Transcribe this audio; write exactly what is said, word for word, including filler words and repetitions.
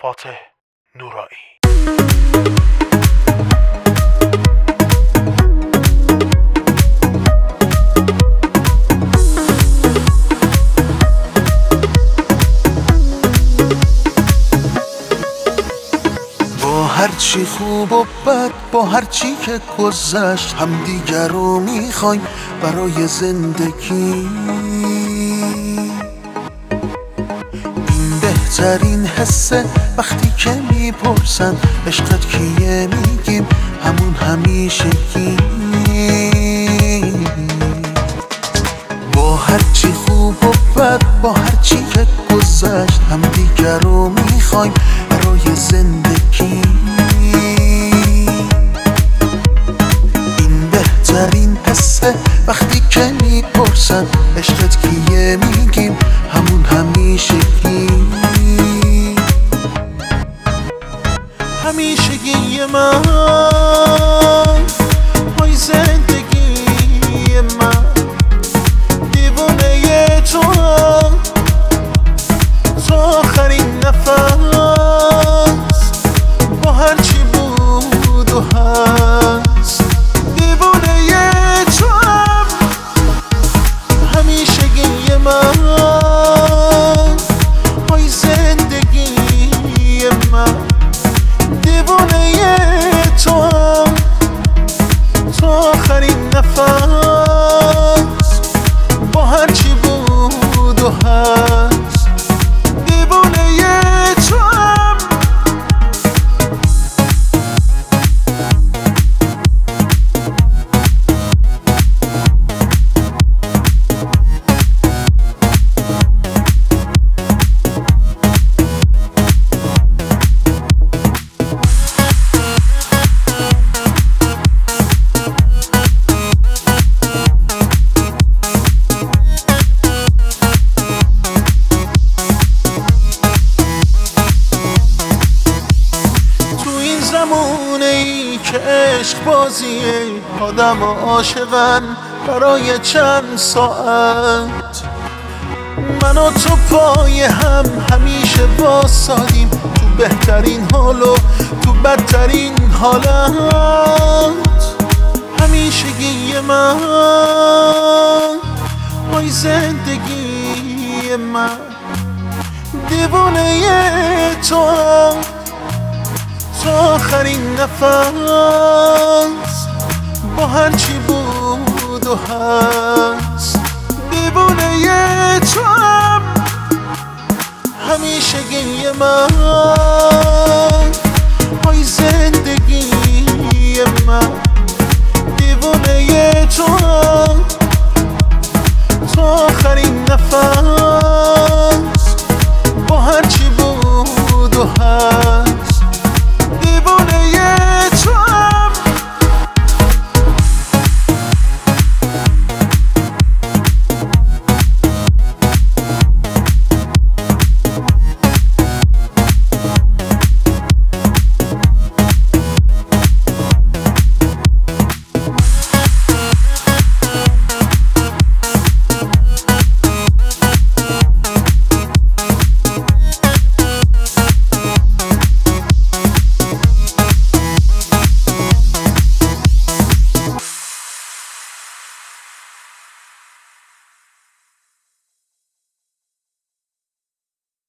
فاتح نورایی. با هرچی خوب و بد، با هرچی که گذشت، هم دیگر رو میخوایم برای زندگی. این بهترین حسه وقتی که میپرسن عشقت کیه، میگیم همون همیشگی. با هرچی خوب و بد، با هرچی که گذشت، هم دیگر رو میخوایم برای زندگی. این بهترین حسه وقتی که میپرسن عشقت کیه، میگیم همون همیشگی. همیشگی من، پای زندگی من، دیوونه تو تا آخرین نفس، با هرچی بود و هست. دیوونه تو هم همیشگی من، پای زندگی من، دیوونه تو هم تا آخرین نفس، با هرچی بود و هست. زمونه ای که عشق بازیه، آدم و عاشقن برای چند ساعت. من و تو پای هم همیشه واسادیم، تو بهترین حال و تو بدترین حالت. همیشگی من، پای زندگی من، دیوونه تو هم تا آخرین نفس، با هرچی بود و هست. دیوونه تو هم همیشگی من.